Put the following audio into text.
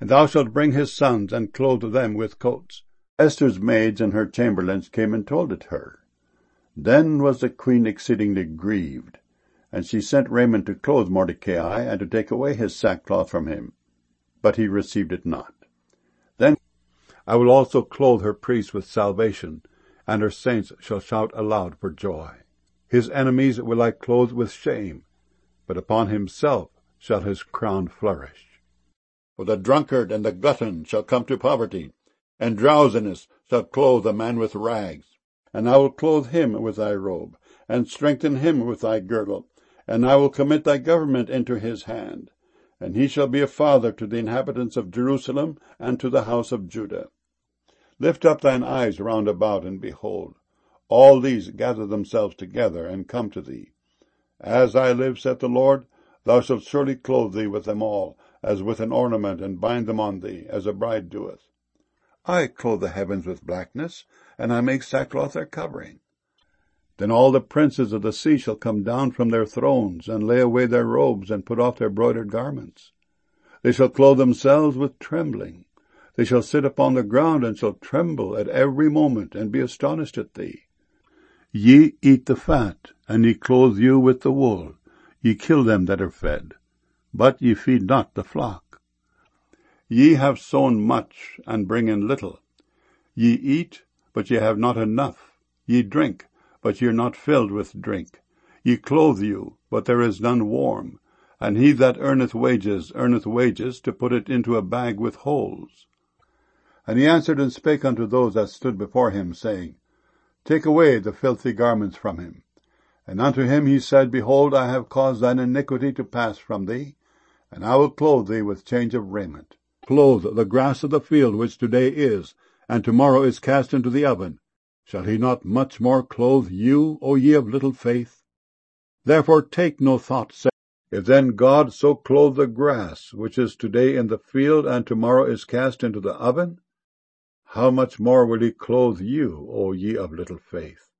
And thou shalt bring his sons, and clothe them with coats. Esther's maids and her chamberlains came and told it her. Then was the queen exceedingly grieved, and she sent raiment to clothe Mordecai, and to take away his sackcloth from him. But he received it not. Then I will also clothe her priests with salvation, and her saints shall shout aloud for joy. His enemies will I clothe with shame, but upon himself shall his crown flourish. For the drunkard and the glutton shall come to poverty, and drowsiness shall clothe a man with rags. And I will clothe him with thy robe, and strengthen him with thy girdle, and I will commit thy government into his hand. And he shall be a father to the inhabitants of Jerusalem and to the house of Judah. Lift up thine eyes round about, and behold, all these gather themselves together, and come to thee. As I live, saith the Lord, thou shalt surely clothe thee with them all, as with an ornament, and bind them on thee, as a bride doeth. I clothe the heavens with blackness, and I make sackcloth their covering. Then all the princes of the sea shall come down from their thrones, and lay away their robes, and put off their broidered garments. They shall clothe themselves with trembling. They shall sit upon the ground, and shall tremble at every moment, and be astonished at thee. Ye eat the fat, and ye clothe you with the wool. Ye kill them that are fed, but ye feed not the flock. Ye have sown much, and bring in little. Ye eat, but ye have not enough. Ye drink, but ye are not filled with drink. Ye clothe you, but there is none warm. And he that earneth wages to put it into a bag with holes. And he answered and spake unto those that stood before him, saying, Take away the filthy garments from him. And unto him he said, Behold, I have caused thine iniquity to pass from thee, and I will clothe thee with change of raiment. Clothe the grass of the field, which today is, and tomorrow is cast into the oven. Shall he not much more clothe you, O ye of little faith? Therefore take no thought, saying, If then God so clothe the grass, which is today in the field, and tomorrow is cast into the oven, how much more will he clothe you, O ye of little faith?